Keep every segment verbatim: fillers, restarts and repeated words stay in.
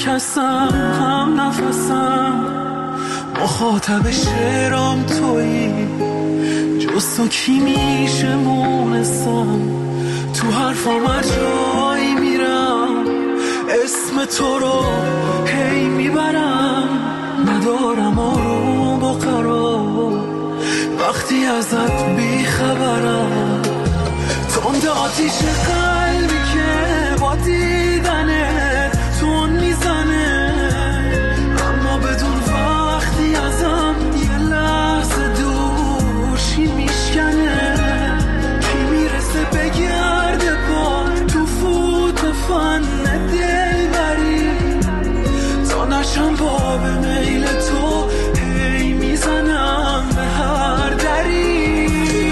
کسم هم نفسم، مخاطب شعرام تویی، جز تو کی میشه مونسم، تو حرفام هر جایی میرم اسم تو رو هی میبرم، ندارم آروم با قرار وقتی ازت بیخبرم، تند آتیش قلبی که با دیدنه تون میزنه، اما بدون وقتی ازم یه لحظه دوشی میشکنه، کی میرسه بگرده با تو فوت فن دل بری، تا نشم باب میل تو هی میزنم به هر دری،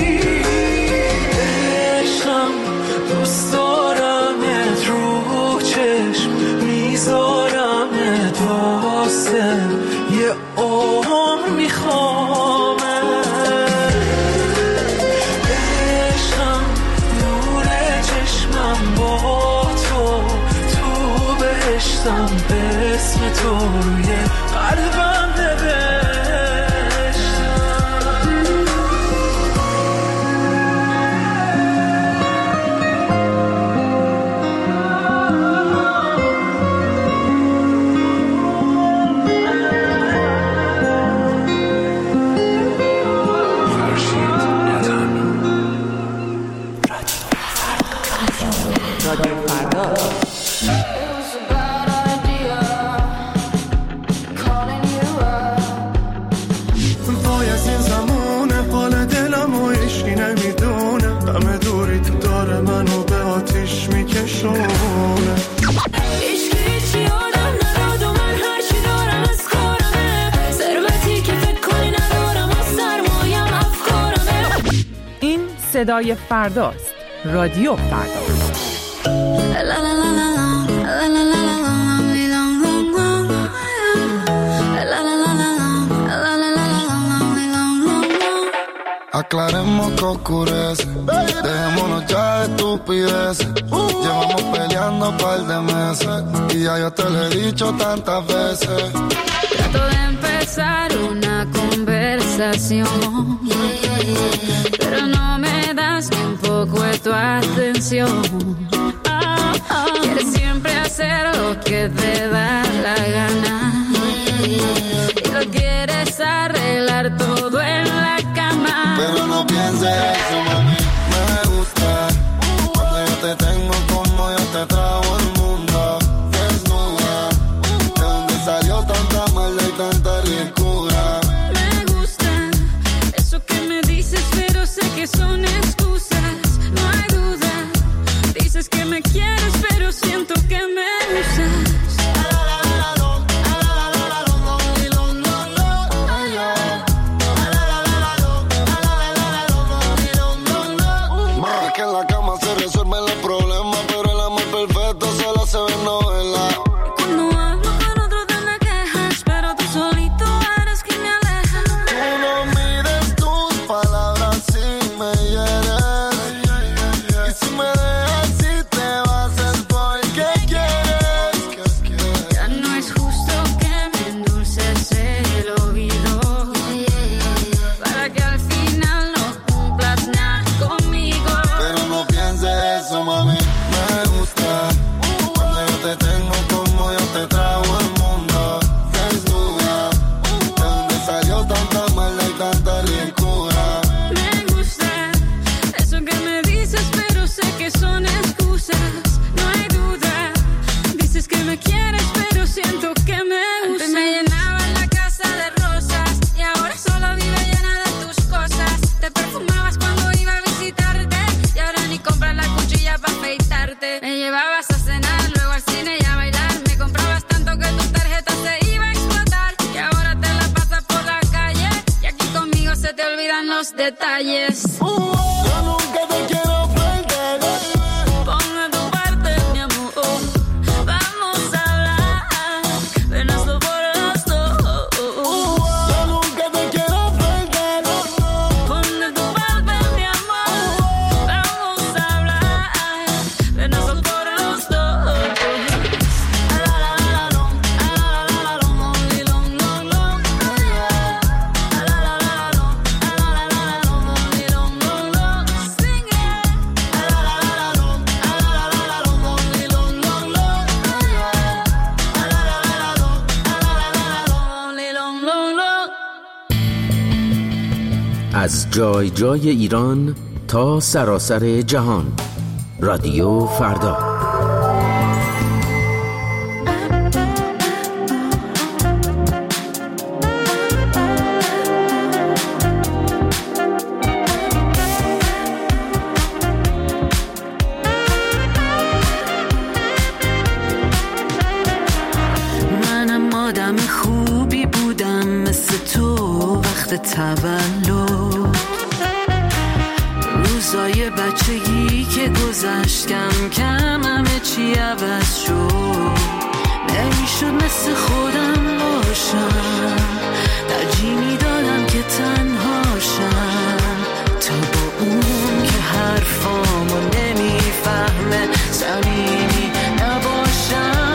عشقم دوست دارمت رو چشم میذارمت واسه یه عمر میخوامه، عشقم نور چشمم با تو تو بهشتم، به اسم تو روی قلبم نوشتم. صدای فرداست. رادیو فردا. Aclaremos que oscurece, dejémonos ya de estupideces, llevamos peleando un par de meses, y ya yo te lo he dicho tantas veces. Trato de empezar una conversación, pero no me das ni un poco de tu atención. Oh, oh. Quieres siempre hacer lo que te da la gana, y lo quieres arreglar todo en la cama. Pero no pienses eso, mami, me gusta cuando yo te tengo como yo te trago el mundo, desnuda, de donde salió tanta maldad y tanta ricura. Me gusta eso que me dices, pero sé que son excusas, no hay duda. Dices que me quieres, pero siento que me usas. Detalles. Uh, yo nunca te quiero perder. Ponme tu parte, mi amor. Vamos a hablar de nuestro por los dos. Uh, yo nunca te quiero perder. Ponme tu parte, mi amor. Vamos a hablar de nuestro por los dos. La la la la از جای جای ایران تا سراسر جهان. رادیو فردا. منم آدم خوبی بودم مثل تو وقت تولد، روزای بچگی که گذشت کم کم همه چی عوض شد. نمیشد مثل خودم باشم، ترجیح میدادم که تنهاشم تا با اون که حرفامو نمیفهمه صمیمی نباشم.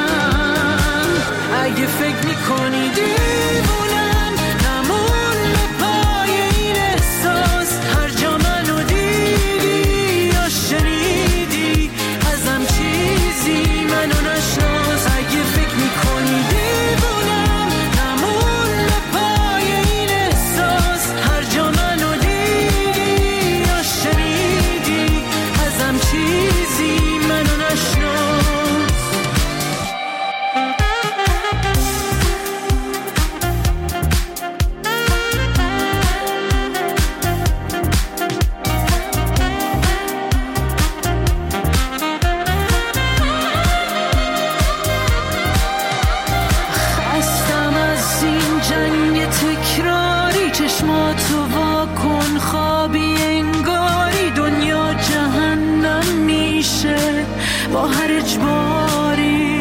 اگه فکر میکنی دیوونم نمون به پای این احساس، هر جا منو دیدی یا شنیدی ازم چیزی منو نشناس. اگه فکر میکنی دیوونم نمون به پای این احساس، هر جا منو دیدی یا شنیدی ازم چیزی منو نشناس. چشماتو وا کن خوابی انگاری دنیا جهنم میشه با هر اجباری.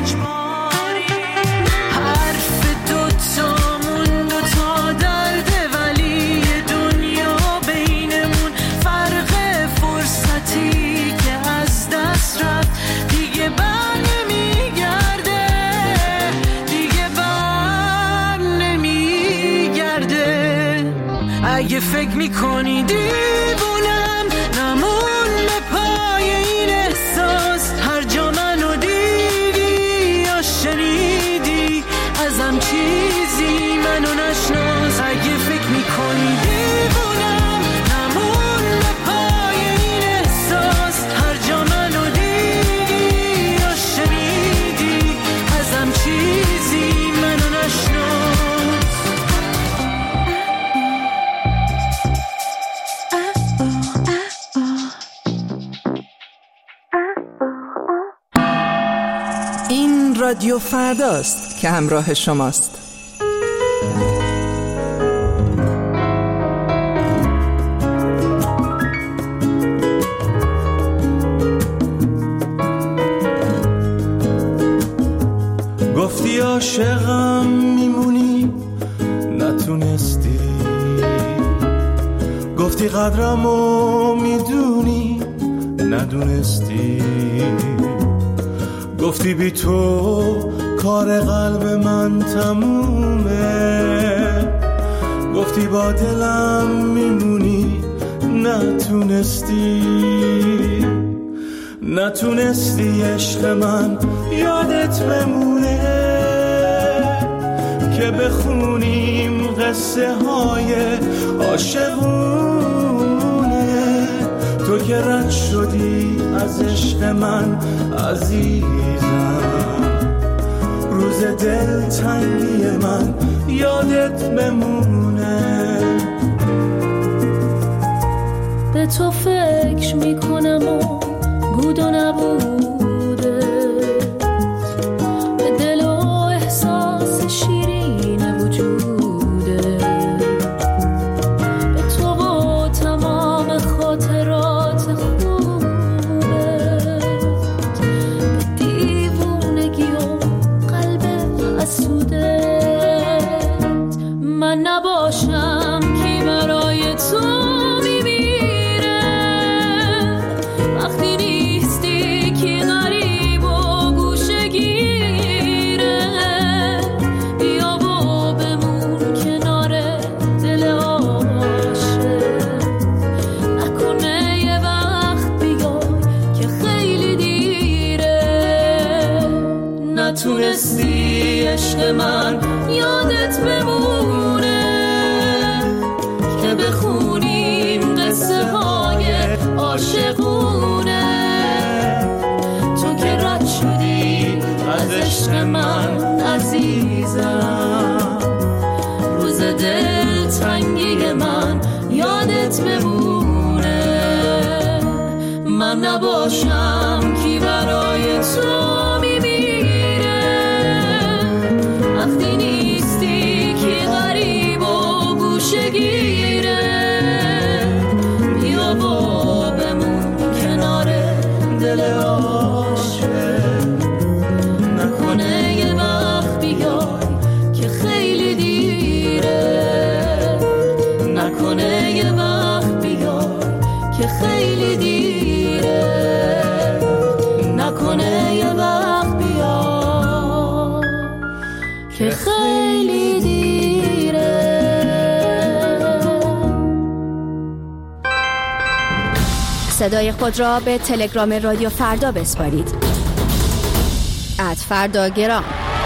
حرف دوتامون دوتا درده ولی دنیا بینمون فرق فرصتی که از دست رفت دیگه بر نمیگرده، دیگه بر نمیگرده. اگه فکر میکنی دیوونم نمون به پای این احساس، هر جا منو دیدی یا شنیدی ازم چیزی منو نشناس. اگه فکر میکنی دیوونم نمون به پای این احساس، هر جا منو دیدی یا شنیدی ازم چیزی منو نشناس. این رادیو فرداست که همراه شماست. گفتی عاشقم میمونی نتونستی، گفتی قدرمو میدونی ندونستی، گفتی بی تو کار قلب من تمومه، گفتی با دلم میمونی نتونستی، نتونستی عشق من یادت بمونه که بخونیم قصه های عاشقونه. تو که رد شدی از عشق من عزیزم، روز دل تنگی من یادت بمونه. به تو فکر میکنم و بود و نبوده، به دل و احساس شیرین وجوده، به تو و تمام خاطرات خوبه، به دیوونگی و قلب حسودت. من نباشم کی برای تو میمیره، وقتی نیستی کی غریب و گوشه گیره. بیا و بمون کنار دل عاشق، نکنه یه وقت بیای که خیلی دیره. نتونستی عشق من یادت بمونه که بخون نباشم کی برای تو میمیره وقتی نیستی کی غریب و گوشگیره بیا با بمون کنار دل عاشق نکنه یه وقت بیای که خیلی دیره نکنه یه وقت بیای که خیلی دیره نکنه یه وقت بیای که خیلی دیره. صدای خود را به تلگرام رادیو فردا بسپارید. ات فردا گرام.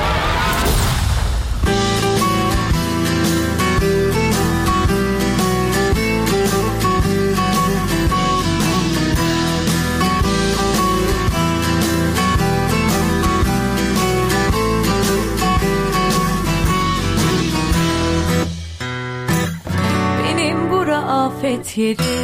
Fethiri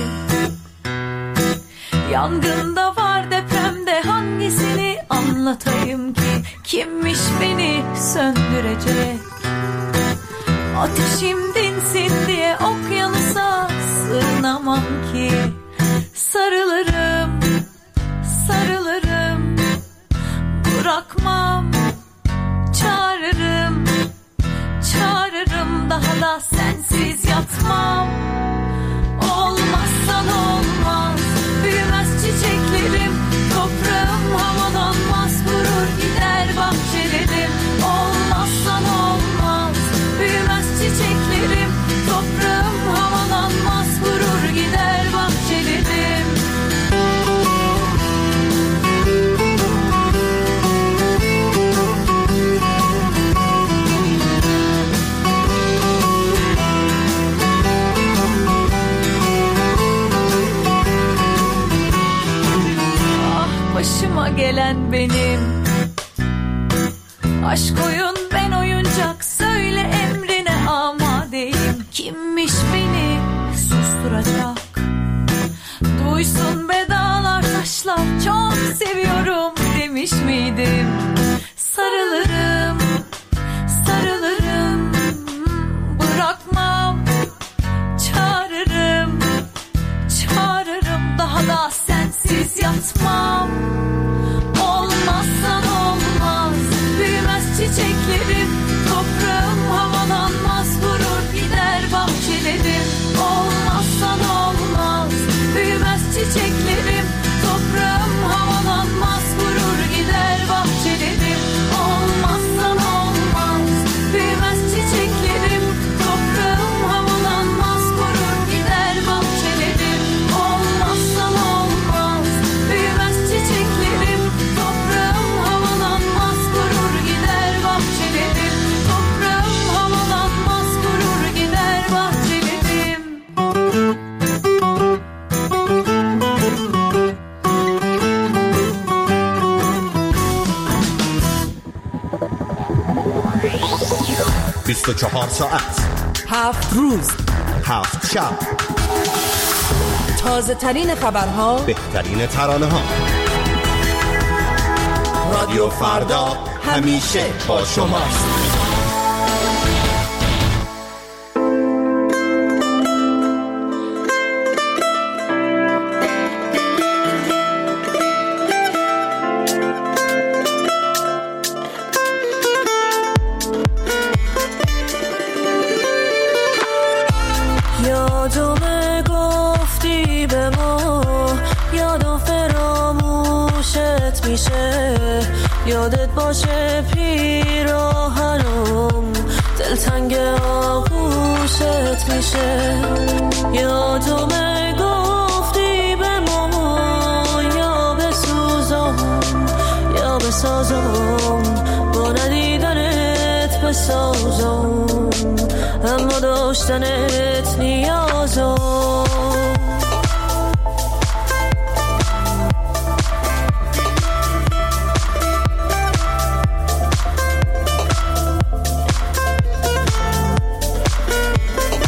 Yangında var depremde hangisini anlatayım ki kimmiş beni söndürecek ateşim dinsin diye okyanusa sığınamam ki sarılırım sarılırım bırakmam çağırırım çağırırım daha da sensiz yatmam. Olmazsan olmaz, büyümez çiçeklerim, toprağım havalanmaz, vurur gider bahçelerim. Olmazsan olmaz, büyümez çiçeklerim, toprağım havalanmaz, vurur gider bahçelerim. Başıma gelen benim aşk oyun ben oyuncak söyle emrine amadeyim kimmiş beni susturacak duysun be dağlar taşlar çok seviyorum demiş miydim sarılırım sarılırım bırakmam çağırırım çağırırım daha da sensiz yatmam. Olmazsan olmaz, büyümez çiçeklerim, toprağım havalanmaz, vurur gider bahçelerim. Olmazsan olmaz, büyümez çiçeklerim, toprağım havalanmaz, vurur gider bahçelerim. Olmazsan olmaz, büyümez çiçeklerim, toprağım havalanmaz, vurur gider bahçelerim. Olmazsan olmaz, büyümez çiçeklerim, toprağım havalanmaz, vurur gider bahçelerim. Toprağım havalanmaz, vurur gider bahçelerim. بیست و چهار ساعت هفت روز هفت شب تازه ترین خبرها بهترین ترانه ها رادیو فردا همیشه با شماست. یادم گفتی به ما یادم فراموشت میشه یادت باشه پیراهنم دلتنگ آغوشت میشه یادم گفتی به ما یا بسوزم یا بسازم با ندیدنت بسازم اما داشتنت نیازم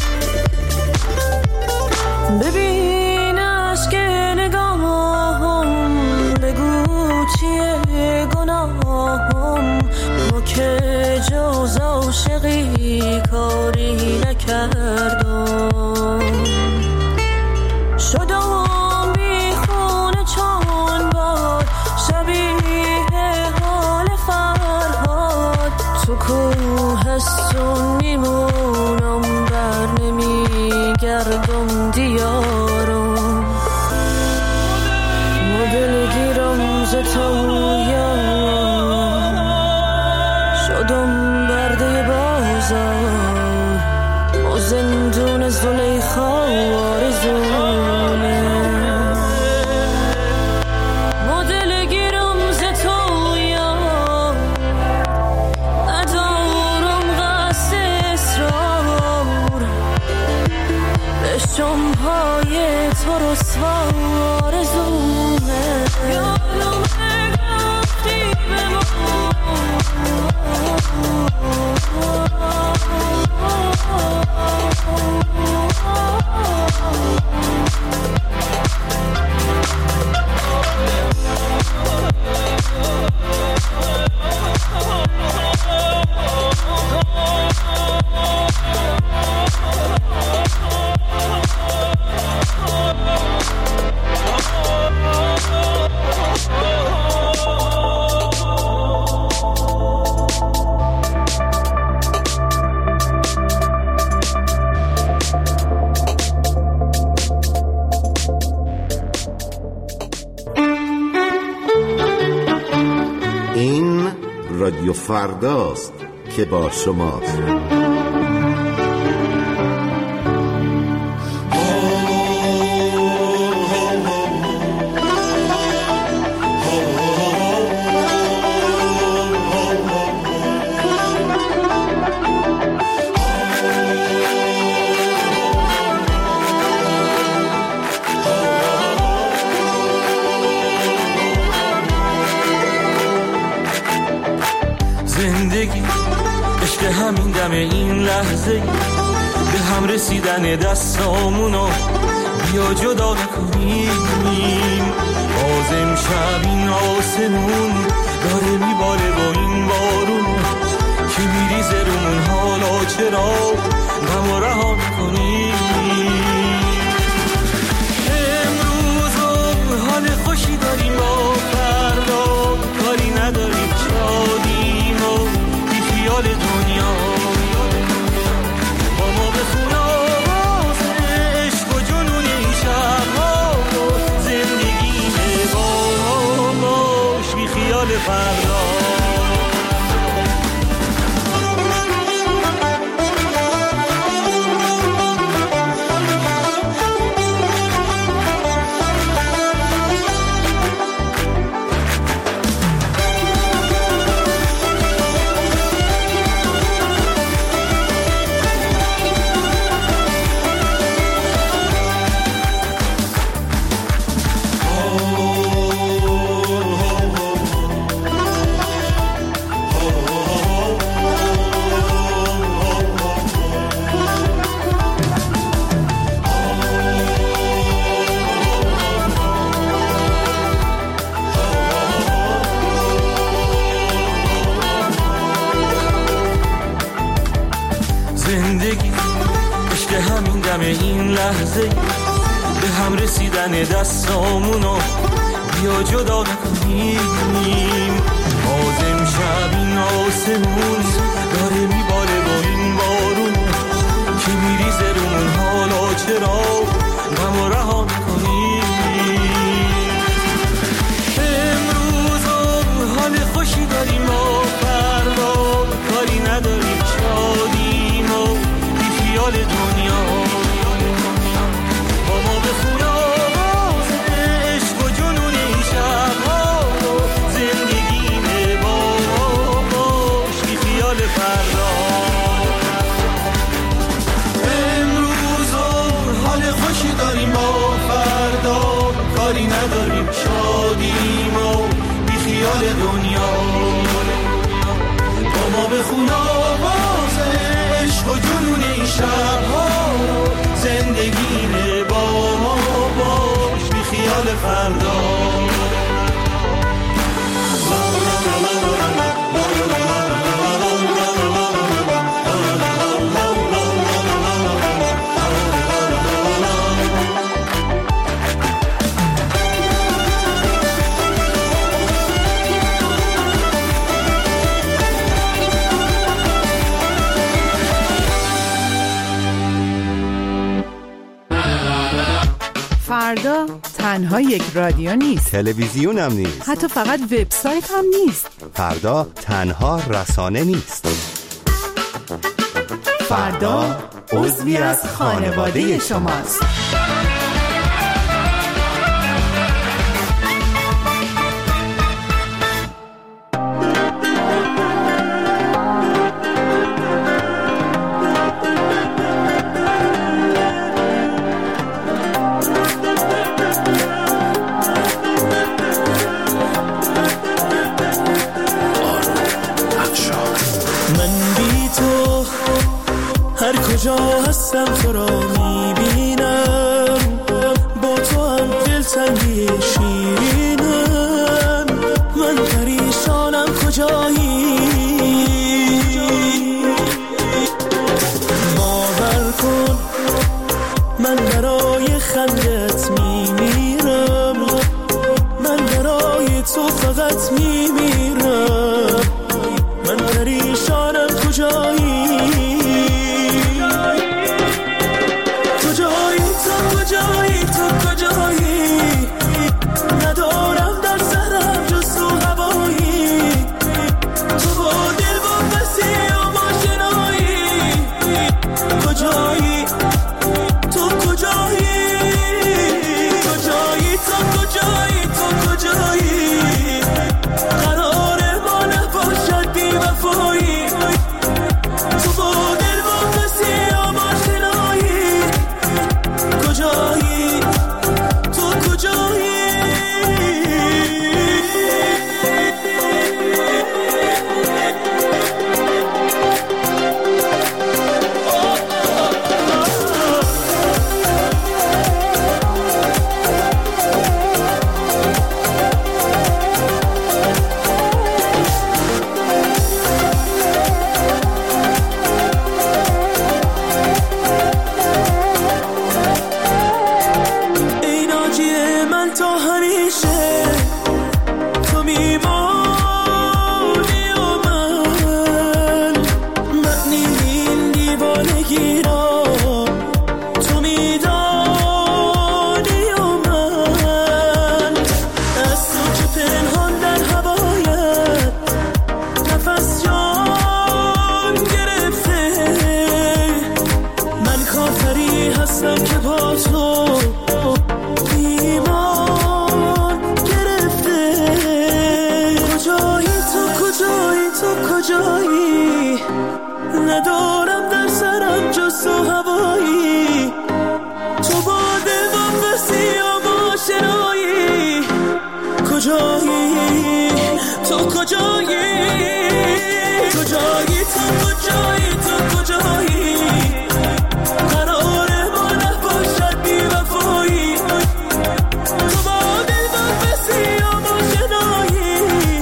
ببین عشق نگاهم تبسم میمونم بر نمیگردم دیارم مدل گیرم ز تویا شدم برده بازار و زندون زلیخا آرزونه مدل گیرم ز تویا ندارم قصد اصرار رشم های تو رسوا آرزونه یادم گفتی به ما رادیو فرداست که با شماست. زندگی عشق همین دم این لحظه به هم رسیدن دستامونو بیا جدا نکنیم باز امشب این آسمون داره میباره با این بارون که میریزه رومون حالا چرا غم رها میکنیم امروز حال خوشی داریم با فردا کاری نداریم شادیم و بی خیال دنیا با ما بخون آواز عشق و جنون این شبها و زندگی با باش بی خیال فردا زندگی عشق همین دم این لحظه به هم رسیدن دستامونو بیا جدا نکنیم باز امشب این آسمون داره میباره با این بارون که میریزه رومون حالا چرا غم و رها میکنیم امروز حال خوشی داریم و فردا کاری نداریم شادیم و بی خیال دنیا با ما بخون آواز عشق و جنون این شبها و زندگی با باش بی خیال فردا امروز حال خوشی داریم با فردا کاری نداریم شادیم و بی خیال دنیا با ما بخون آواز عشق و جنون این شبها زندگی با ما باش بی خیال فردا تنها یک رادیو نیست، تلویزیون هم نیست، حتی فقط وبسایت هم نیست. فردا تنها رسانه نیست. فردا عضوی از خانواده شماست. کجا هستم تو را میبینم، با تو هم دلتنگی شیرینم. من پریشانم کجایی، باور کن من برای خندت میمیرم، من برای تو فقط میمیرم. من پریشانم کجایی، ندارم در سرم جز تو هوایی. تو با دل با بسی و ماشنایی، کجایی تو کجایی، کجایی تو کجایی تو کجایی. قرار ما نباشد بی وفایی. تو با دل با بسی و ماشنایی، کجایی تو کجایی. ندارم در سرم جز تو هوایی. تو با دل با بسی و ماشنایی، کجایی تو کجایی، کجایی تو کجایی تو کجایی. قرار ما نباشد بی وفایی. تو با دل با بسی و ماشنایی،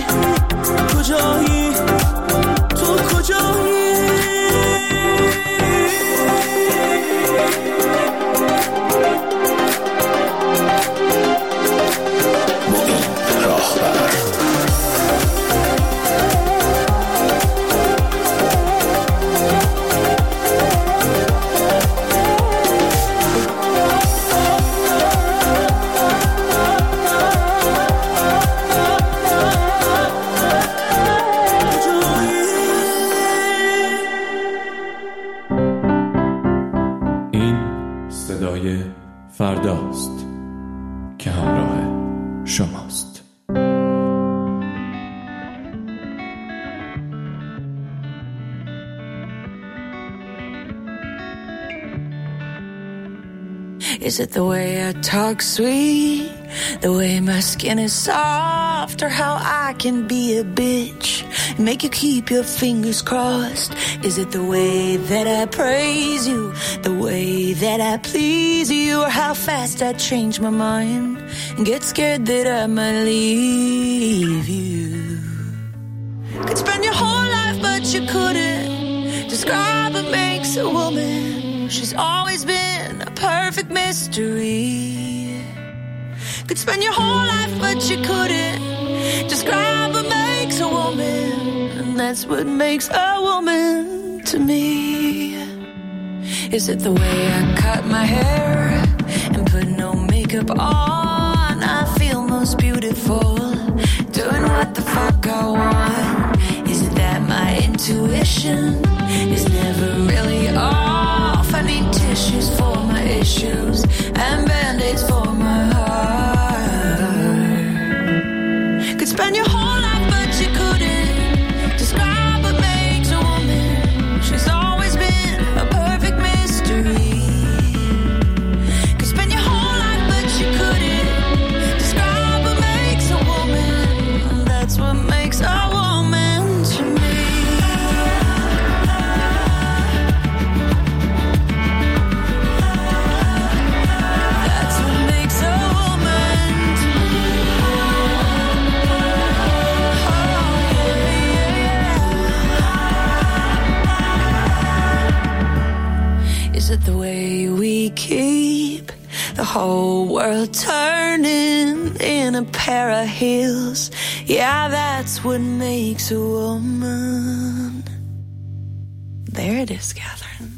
کجایی تو کجایی. فرداست که همراه شماست. Is it the way I talk sweet, the way my skin is soft, or how I can be a bitch, make you keep your fingers crossed? Is it the way that I praise you, the way that I please you, or how fast I change my mind and get scared that I might leave you? Could spend your whole life but you couldn't describe what makes a woman. She's always been a perfect mystery. Could spend your whole life but you couldn't describe what makes a woman, and that's what makes a woman to me. Is it the way I cut my hair and put no makeup on? I want? Is it that my intuition is never really off? I need tissues for my issues and band-aids for my heart. Could spend your whole life but you couldn't describe what makes a woman. She's always been a perfect mystery. Could spend your whole life but you couldn't describe what makes a woman. That's what makes a woman to me. That's what makes a woman to me. Oh, yeah, yeah. Is it the way we keep the whole world turning in a pair of heels? Yeah, that's what makes a woman. There it is, Catherine.